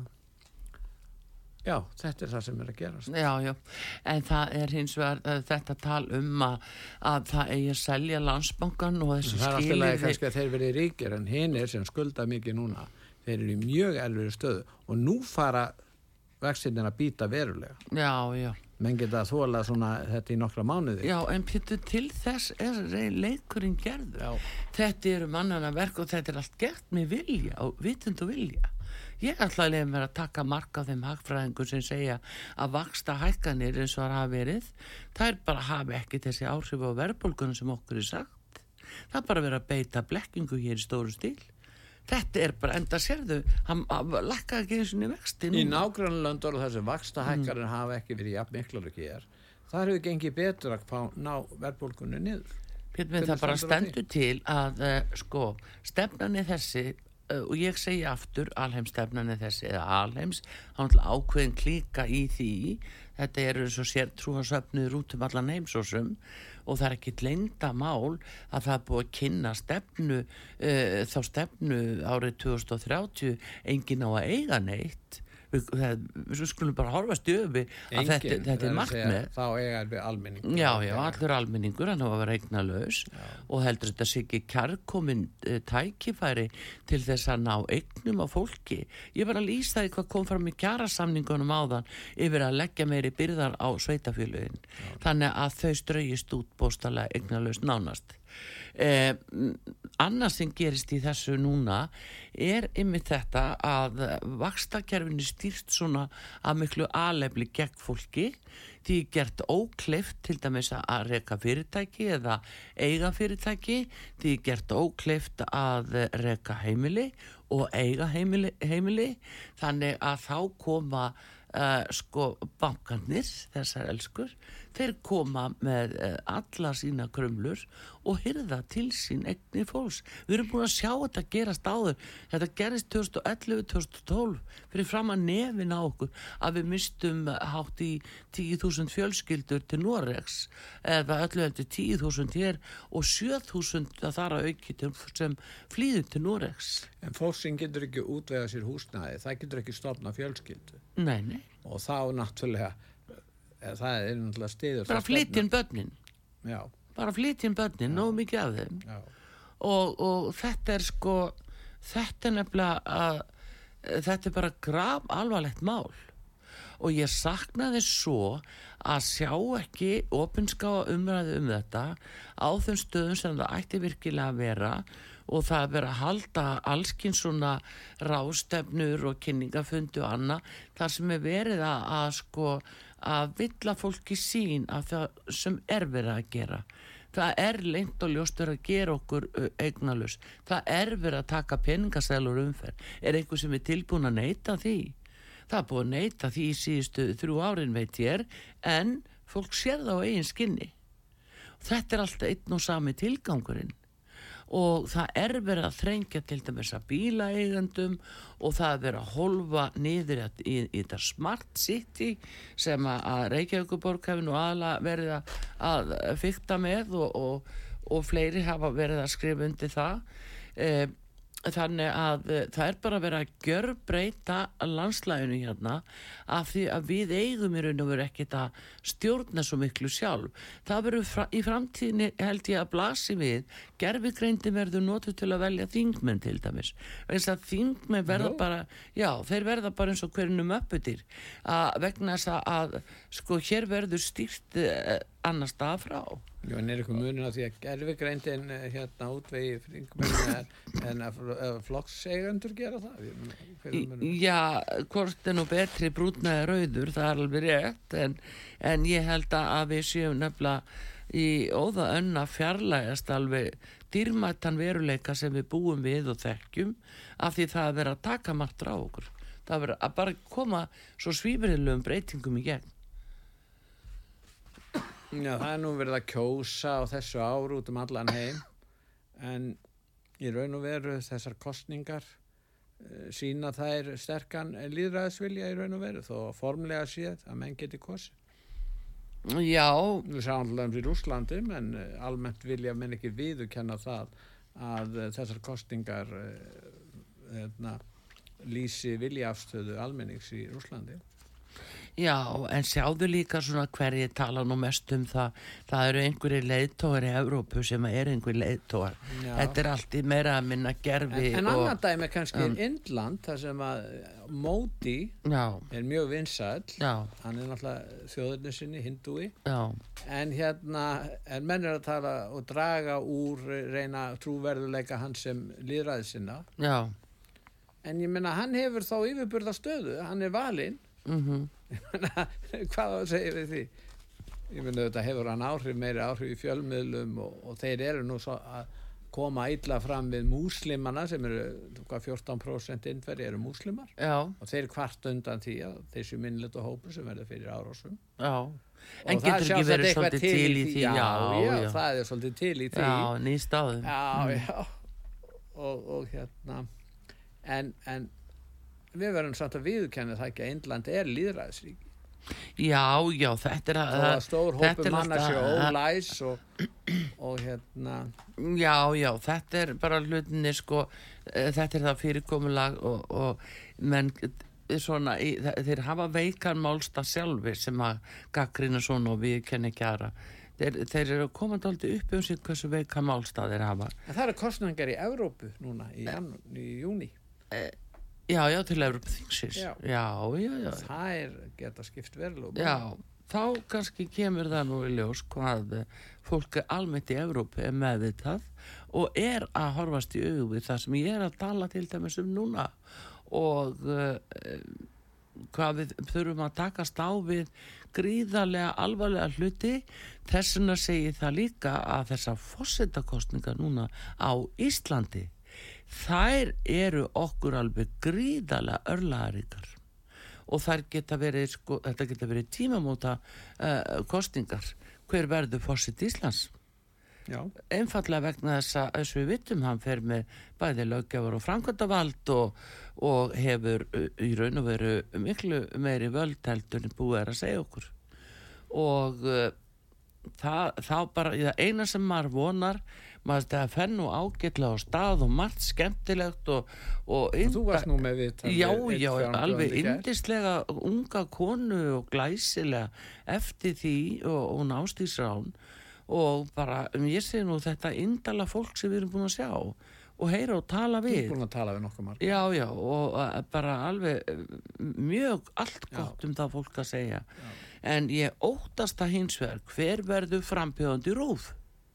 já, þetta er það sem er að gerast. Já, já, en það er hins vegar uh, þetta tal um að, að það eigi að selja Landsbankann og þessi skilirði. Það er alltaf skilirði... kannski að þeir verið ríkir, en hinir sem skulda mikið núna, þeir eru í mjög erfiðri stöðu og nú fara vextirnir að býta verulega. Já, já. Menn geta að þola svona þetta í nokkra mánuði. Já, en Pétur, til þess er leikurinn gerður. Já. Þetta eru mannana verk og þetta er allt gert með vilja og vitund og vilja. Ég ætla að leiða mér að taka mark á þeim hagfræðingum sem segja að vaxta hækkanir eins og það hafa verið. Það er bara að hafa ekki þessi áhrif á verðbólgunum sem okkur er sagt. Það er bara að vera að beita blekkingu hér í stóru stíl. Þetta er bara enda sérðu, hann lakkaði ekki eins og niður vexti. Í nágrannalöndunum þar sem vaxta hækkanir mm. hafa ekki verið jafn miklar ekki hér. Það hefur gengið betur að fá ná verðbólgunni niður. Pétur, það bara stendur til að uh, sko, stefnan er þessi og ég segi aftur alheimstefnan er þessi eða alheims hann til ákveðin klíka í því þetta eru eins og sér trúarsöfnuður út um allan heimsósum og það er ekki leynda mál að það er búið að kynna stefnu uh, þá stefnu árið tvö þúsund og þrjátíu enginn á að eiga neitt við, það, við skulum bara horfast í öfi að þetta, þetta er markmið þá eiga við almenningur já, já, allur almenningur hann á að vera eignalaus og heldur þetta sé ekki kærkomin uh, tækifæri til þess að ná eignum á fólki ég var að lýsa því hvað kom fram í kjarasamningunum áðan yfir að leggja meiri byrðar á sveitafélögin þannig að þau strögist út bóstalega eignalaus nánast Eh, annars sem gerist í þessu núna er einmitt þetta að vaxtakerfinu stýrt svona að miklu alefli gegn fólki því gert ókleift til dæmis að reka fyrirtæki eða eiga fyrirtæki því gert ókleift að reka heimili og eiga heimili, heimili þannig að þá koma Uh, sko bankarnir þessar elskur þeir koma með uh, alla sína krumlur og hirða til sín eignir fólks við erum búin að sjá þetta gerast áður þetta gerist tvö þúsund og ellefu til tvö þúsund og tólf fyrir fram að nefin á okkur að við mistum hátt í tíu þúsund fjölskyldur til Noregs eða öllu heldur tíu þúsund hér og sjö þúsund að þar að auki til, sem flýðu til Noregs en fólk sem getur ekki útvega sér húsnæði það getur ekki stofna fjölskyldu nei, nei og þá náttúrulega það er náttúrulega stiður bara flytjum börnin já. bara flytjum börnin, nóg mikið af þeim og, og þetta er sko þetta er nefnilega að, þetta er bara graf alvarlegt mál og ég saknaði svo að sjá ekki opinskáa umræðu um þetta á þeim stöðum sem það ætti virkilega að vera og það er verið að halda allskins svona ráðstefnur og kynningafundi og annað þar sem er verið að, að sko að villa fólki sín af það sem er verið að gera það er leynt og ljóst verið að gera okkur eignalaus það er verið að taka peningaseðlur umferð er einhver sem er tilbúin að neita því það er búið að neita því í síðustu þrjú árin veit ég er en fólk sér það á eigin skinni þetta er alltaf einn og sami tilgangurinn og það er verið að þrengja til dæmis að bílaeigendum og það er verið að hólfa niður í, í, í þetta smart city sem að Reykjavíkurborg hefur nú aðalega verið að, að fikta með og, og, og fleiri hafa verið að skrifa undir það e, þannig að það er bara verið að gjörbreyta landslæginu hérna af því að við eigum í raun og veru ekkert að stjórna svo miklu sjálf það verður fra, í framtíðinni held ég að blasi við gervigreindin verður notuð til að velja þingmenn til dæmis þess að þingmenn verða no. bara já þeir verða bara eins og hverjum uppbyttir að vegna þess að sko hér verður stýrt eh, annar stað frá Já, en er eitthvað munur á því að gervigreindin hérna útvegi þingmenn en að flokkseigendur gera það? Já, hvort er nú betri brúnn eða rauður, það er alveg rétt, en, en ég held að við séum nefnilega í óða önn að fjarlægast alveg dýrmættan veruleika sem við búum við og þekkjum af því það að vera að taka margt á okkur. Það vera að bara koma svo svífriðlegum breytingum í gegn. Já, það er nú verið að kjósa á þessu ár út um allan heim en í raun og veru þessar kosningar uh, sína þær sterkan lýðræðisvilja í raun og veru þó formlega séð að menn geti kosið. Já. Við sáum alltaf í Rússlandi, menn almennt vilja menn ekki viðurkenna það að þessar kosningar hérna, lýsi viljaafstöðu almennings í Rússlandi. Já, en sjáðu líka svona hverjir tala nú mest um það, það eru einhverjir leiðtógar í Evrópu sem er einhverjir leiðtógar. Þetta er allt í meira að minna gerfi. En, en og, annan dæmi kannski um, er Indland, þar sem að Módi já. Er mjög vinsæll, já. Hann er náttúrulega þjóðurinn sinni, hindúi, já. En hérna, en menn er að tala og draga úr reyna trúverðuleika hans sem lýðræði sinna. Já. En ég meina, hann hefur þá yfirburða stöðu, hann er valinn. Mhm. Hvað segir við því? Ég myndi að þetta hefur hann áhrif, meiri áhrif í fjölmiðlum og, og þeir eru nú svo að koma illa fram við múslimana sem eru hvað, fjórtán prósent innferði eru múslimar. Já. Og þeir kvart undan því að þessu minnlita hópur sem verður fyrir árásum. Já. En getur ekki verið svolítið til, til í því? Já, já, já, já, það er svolítið til í því. Já, nýstaðum. Já, mm. já. Og, og hérna en, en við verðum samt að viðurkenna það ekki að Indland er lýðræðisríki. Já, já, þetta er að... Það er stór hópur manna sér ólæs og, og hérna... Já, já, þetta er bara hlutinni, sko, þetta er það fyrirkomulag og, og menn svona, í, þeir hafa veikan málstað sjálfur sem að gaggrina svona og við kenni ekki aðra. Þeir, þeir eru komandi aldrei upp um sig hversu veikan málstað þeir hafa. En það eru kosningar í Evrópu núna, í, í júní. E Já, já, til Evrópuþingsins. Já. já, já, já. Það er geta skipt verulega. Já, þá kannski kemur það nú í ljós hvað fólk almennt í Evrópu er meðvitað og er að horfast í augu við það sem ég er að tala til dæmis um núna og uh, hvað við þurfum að takast á við gríðarlega alvarlega hluti. Þess vegna segi það líka að þessar forsetakosningar núna á Íslandi þær eru okkur alveg gríðarlega örlagaríkar og þær geta verið, sko, þetta geta verið tímamóta uh, kosningar. Hver verður forseti Íslands? Já. Einfallega vegna þess að þess við vitum hann fer með bæði löggjafar og framkvæmdavald og, og hefur uh, í raun og veru miklu meiri völd heldur en búið er að segja okkur. Og uh, það, þá bara, það eina sem maður vonar maður það fer nú ágætlega á stað og margt skemmtilegt og, og þú varst nú með við já, já, alveg yndislega unga konu og glæsilega eftir því og, og Ásdís Rán og bara, ég sé nú þetta indala fólk sem við erum búin að sjá og heyra og tala við. Þú er búin að tala við nokkuð marg. Já, já, og bara alveg mjög allt gott já. Um það fólk að segja. Já. En ég óttast að hins vegar, hver verður frambjóðandi RÚV?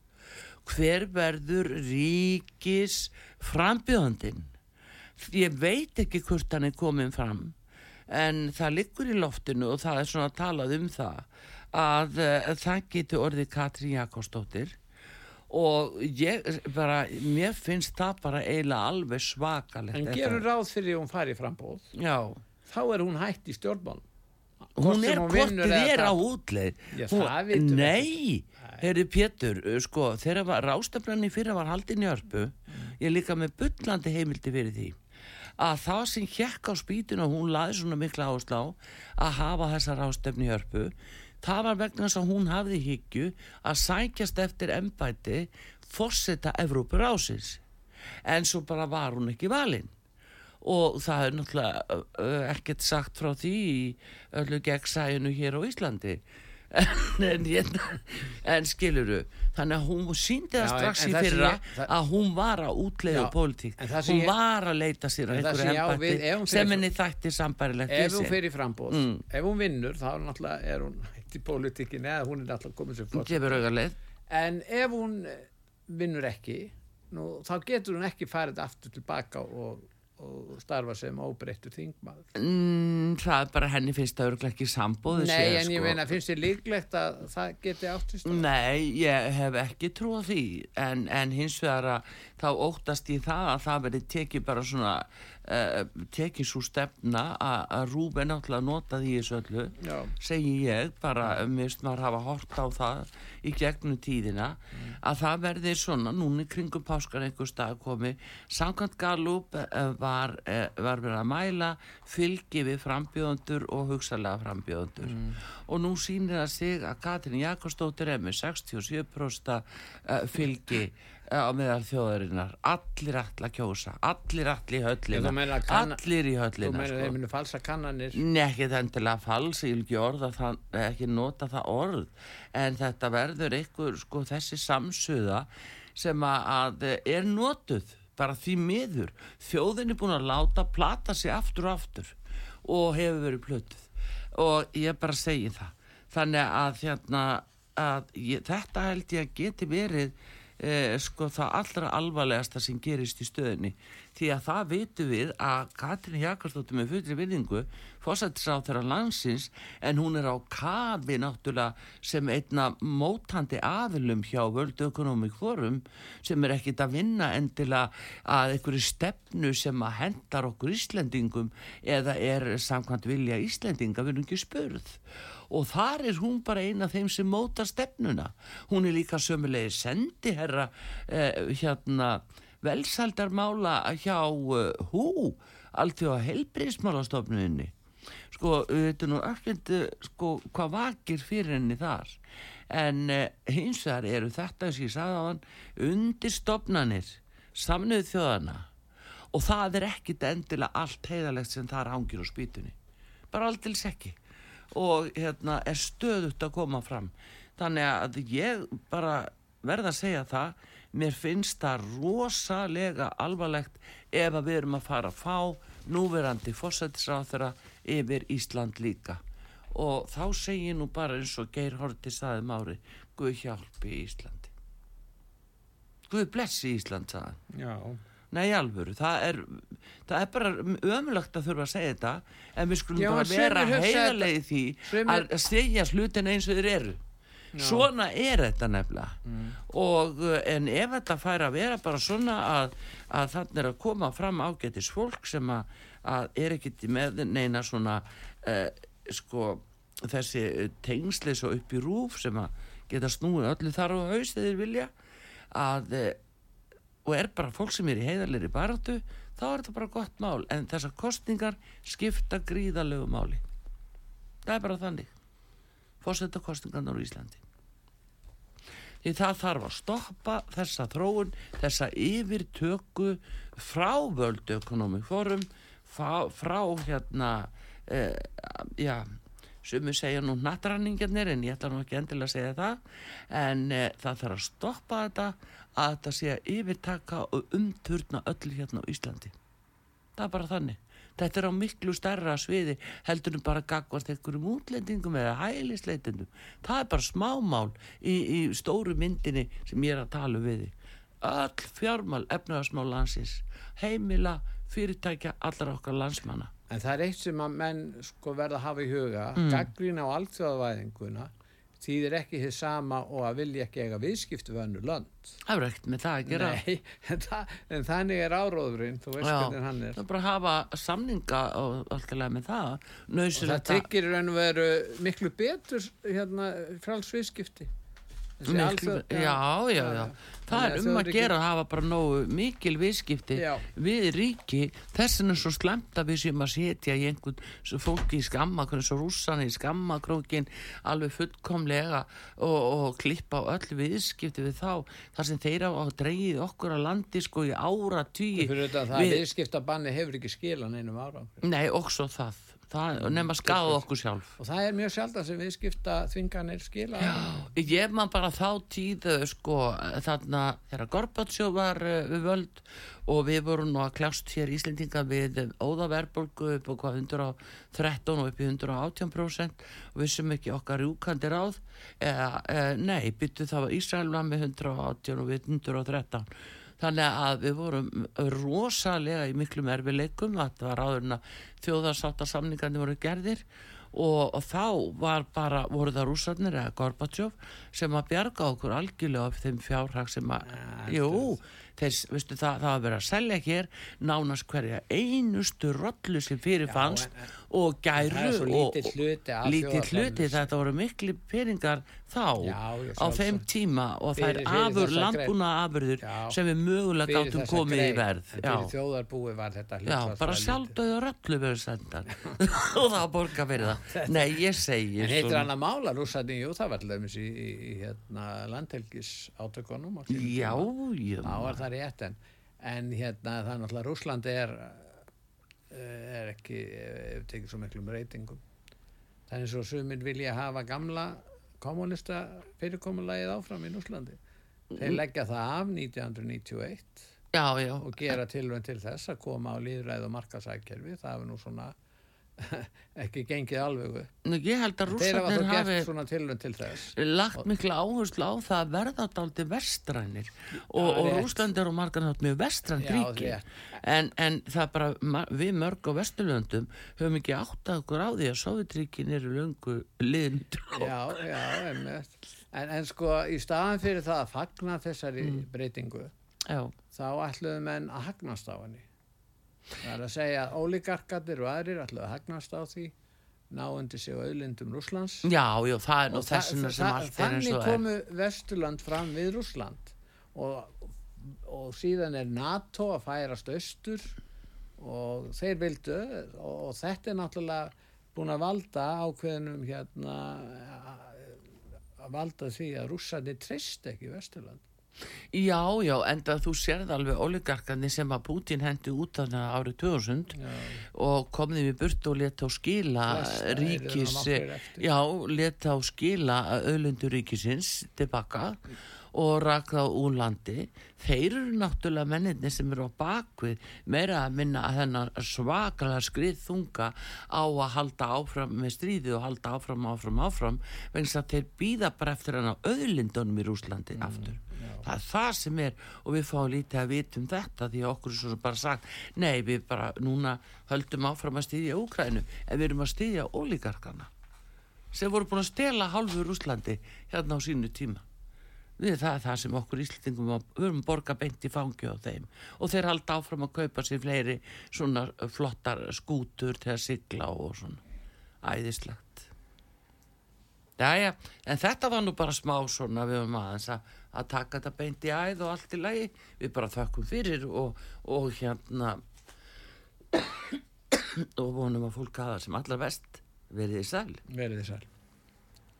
Hver verður ríkis frambjóðandinn? Ég veit ekki hvort hann er komin fram, en það liggur í loftinu og það er svona talað um það að uh, það getur orðið Katrín Jakobsdóttir og ég bara, mér finnst það bara eiginlega alveg svakalegt. En gerur ráð fyrir hún fari frambóð? Já. Þá er hún hætt í stjórnmálum. Hún er kortið er á útleið. Já, það vitum við. Nei, heyrðu Pétur, sko, þegar var ráðstefnan í fyrra var haldin í Hörpu, mm. ég líka með bullandi heimildi fyrir því, að það sem hékk á spýtinu og hún laði svona mikla áherslu á að hafa þessa ráðstefnu í Hörpu, það var vegna þess að hún hafði hyggju að sækjast eftir embætti forseta Evrópuráðsins. En svo bara var hún ekki valin. Og það er náttúrulega uh, ekkert sagt frá því í öllu gegnsæjunu hér á Íslandi. En, en, en skiluru, þannig að hún síndi það strax í fyrra ég, það, að hún var að útleiða pólitík. Hún ég, var að leita sér að einhverju embætti sem henni þætti sambærilegt. Ef hún fer í frambóð, mm. ef hún vinnur, þá er náttúrulega er hún í pólitíkin eða hún er náttúrulega komið sér fór. En ef hún vinnur ekki, nú, þá getur hún ekki farið aftur tilbaka og og starfa sem óbreyttur þingmaður. Mm, það er bara henni finnst það örugglega ekki sambóðu sér. Nei, en sko. Ég meina, finnst þér líklegt að það geti átt í stað? Nei, ég hef ekki trú á því, en, en hins vegar að þá óttast ég það að það verði tekið bara svona uh, tekið svo stefna að RÚV er náttúrulega notað í þessu öllu, Já. segi ég bara, mist maður hafa hort á það í gegnum tíðina, mm. að það verði svona, núna í kringum páskar einhver stað komi, samkvæmt Gallup uh, var, uh, var verið að mæla fylgi við frambjóðendur og hugsalega frambjóðendur mm. og nú sýnir það sig að Katrín Jakobsdóttir er með sextíu og sjö prósent uh, fylgi á meðal þjóðarinnar, allir ætla að kjósa, allir ætla í höllina, kann... allir í höllina. Þú meina þeir munu falsa kannanir? Nei, ekki endilega fals, ég vil ekki orða það, ekki nota það orð, en þetta verður einhver, sko, þessi samsuða sem að er notuð, bara því miður. Þjóðin er búin að láta plata sig aftur og aftur og hefur verið plötuð og ég bara segi það. Þannig að, hérna, að ég, þetta held ég að geti verið Eh, sko það allra alvarlegasta sem gerist í stöðinni því að það vitum við að Katrín Jakobsdóttir með fullri virðingu forsætisráðherra landsins en hún er á kafi náttúrulega sem einna mótandi aðilum hjá World Economic Forum sem er ekkit að vinna endilega að einhverju stefnu sem að hendar okkur Íslendingum eða er samkvæmt vilja Íslendinga við erum ekki spurð og þar er hún bara eina af þeim sem móta stefnuna. Hún er líka sömulegis sendiherra eh, hérna velsaldarmála hjá uh, hú, alþjóða heilbrigðismálastofnuninni. Sko, við veitum nú ekkert sko, hvað vakir fyrir henni þar. En eh, hins vegar eru þetta, sem ég sagði á hann, undirstofnanir Sameinuðu þjóðanna og það er ekkit endilega allt heiðalegt sem þar hangir á spýtunni. Bara aldils ekki. Og hérna er stöðugt að koma fram þannig að ég bara verð að segja það mér finnst það rosalega alvarlegt ef að við erum að fara að fá núverandi forsætisráðherra yfir Ísland líka og þá segi ég nú bara eins og Geir Haarde sagði um ári Guð hjálpi Íslandi Guð blessi Ísland sagði Já Nei, alvöru, það er, það er bara ömulegt að þurfa að segja þetta en við skulum Já, bara vera heiðarlega því Sumir... að segja hlutin eins og þeir eru. Já. Svona er þetta nefnilega. Mm. Og en ef þetta fær að vera bara svona að, að þannig er að koma fram ágætis fólk sem að, að er ekkit með neina svona, eh, sko, þessi tengsli svo upp í rúf sem að geta snúið öllu þar á haus þegar þeir vilja að og er bara fólk sem er í heiðarlegri baráttu þá er þetta bara gott mál en þessar kosningar skipta gríðarlegu máli það er bara þannig forsetakosningarnar á Íslandi því það þarf að stoppa þessa þróun þessa yfirtöku frá World Economic Forum frá, frá hérna eh, já sumir segja nú hnattræningarnir en ég ætla nú ekki endilega að segja það en eh, það þarf að stoppa þetta að þetta sé að yfirtaka og umturna öllu hérna á Íslandi. Það er bara þannig. Þetta er á miklu stærra sviði heldur en bara gagnvart einhverjum útlendingum eða hælisleitendum. Það er bara smámál í, í stóru myndinni sem ég er að tala við þig. Öll fjármál, efnahagsmál landsins, heimila, fyrirtækja, allar okkar landsmanna. En það er eitt sem að menn sko verða að hafa í huga, mm. gagnrýni á alþjóðavæðinguna þýðir ekki þið sama og að vilja ekki eiga viðskipti við önnur lönd. Það er ekkert með það að gera. Nei, en, það, en þannig er áróðurinn, þú veist hvernig hann er. Það er bara að hafa samninga og alltaf með það. Og það tryggir í raun og veru miklu betur hérna, frjálsviðskipti. Miklu, alþjóð, já, já, já, já. Það er um að gera að hafa bara nógu mikil viðskipti já. Við ríki þess vegna er svo slemt að við séum að setja í einhvern fólki í skammakrókin svo rússana í skammakrókin alveg fullkomlega og, og klippa á öll viðskipti við þá þar sem þeir hafa dreigið okkur að landi sko í áratugi Fyrir þetta það við... viðskiptabanni hefur ekki skilan einum ára Nei, også það Það nefn að skaða okkur sjálf. Og það er mjög sjaldan sem viðskipta þvinganir skila. Já, ég man bara þá tíðu sko þarna þegar Gorbatsjov var uh, við völd og við vorum nú að kljást hér Íslendinga við óðaverðbólgu upp á hvað hundrað og þrettán og upp í hundrað og átján prósent og við sem ekki okkar rjúkandi ráð eða, eða nei, byttu það var Ísrael var með hundrað og átján og við hundrað og þrettán. Þannig að við vorum rosalega í miklum erfiðleikum að það var áður en að þjóðarsáttasamningarnir voru gerðir og, og þá var bara, voru það rússarnir eða Gorbachev sem að bjarga okkur algjörlega af þeim fjárhag sem að, ja, jú, þeir, veistu það, það að vera að selja hér nánast hverja einustu rollu sem fyrir fannst já, en, og gæru og lítið hluti, þetta voru miklu peningar þá já, á þeim tíma og það er afur, landbúna afurður sem við mögulega gáttum komið í verð. Fyrir þjóðarbúi var þetta hlutfall. Já, bara sjálfdauð og rollu verður sendar og það borga fyrir það. Nei, ég segi. En heitir hann að mála rússarni, jú, það var lögmis í, í, í hérna, landhelgis átökunum. Já, já. Það var það rétt en, en hérna það er náttúrulega Rússland er er ekki ef tekið svo miklum reytingum. Það er eins og sumir vilja hafa gamla kommunista fyrirkomulagið áfram í Rússlandi. Þeir leggja það af nítján hundruð níutíu og eitt já, já. og gera tilraun til þess að koma á lýðræði og markaðsækkerfi. Það er nú svona ekki gengið alveg upp. Nú, ég held að Rússarnir hafi svona tilraun til þess lagt mikla áherslu á það að verða dálítið vestrænir og, og Rússlandir og margar nátt mjög vestrænt ríki en, en það bara við mörg á Vesturlöndum höfum ekki áttað okkur á því að Sovétríkin eru löngu liðin já, já, en, en sko í staðan fyrir það að fagna þessari mm. breytingu já. Þá ætluðu menn að hagnast á henni. Það er að segja að ólígarkarnir og aðrir ætluðu að hagnast á því ná undir sig á auðlindum Rússlands. Já, já, það er nú þessuna sem allt er eins og þannig komu Vesturland fram við Rússland og, og síðan er NATO að færast austur og þeir vildu og, og þetta er náttúrulega búin að valda ákveðnum hérna að valda því að Rússarnir treysti ekki Vesturland. Já, já, enda þú sérð alveg oligarkarnir sem að Putin hendi út þarna árið tvö þúsund já. Og kom þeim í burt og leta á skila Flesta, ríkis, já, leta á skila auðlindur ríkisins tilbaka og raka úr landi. Þeir eru náttúrulega mennirnir sem eru á bakvið meira að minna að þennan svakalega skrið þunga á að halda áfram með stríði og halda áfram, áfram, áfram vegna að þeir býða bara eftir hann á auðlindunum í Rússlandi mm. aftur. Það er það sem er og við fáum lítið að vita um þetta því að okkur er svo bara sagt nei við bara núna höldum áfram að styðja Úkraínu en við erum að styðja ólígarkana sem voru búin að stela hálfu Rússlandi hérna á sínu tíma. Við það er það sem okkur Íslendingum við erum borga beint í fangi á þeim og þeir halda áfram að kaupa sér fleiri svona flottar skútur til að sigla og svona æðislegt. Jæja, en þetta var nú bara smá svona við um aðeins að, að taka þetta beint í æð og allt í lagi. Við bara þökkum fyrir og, og hérna og vonum að fólk hafa sem allar vest verið í sæl. Verið í sæl.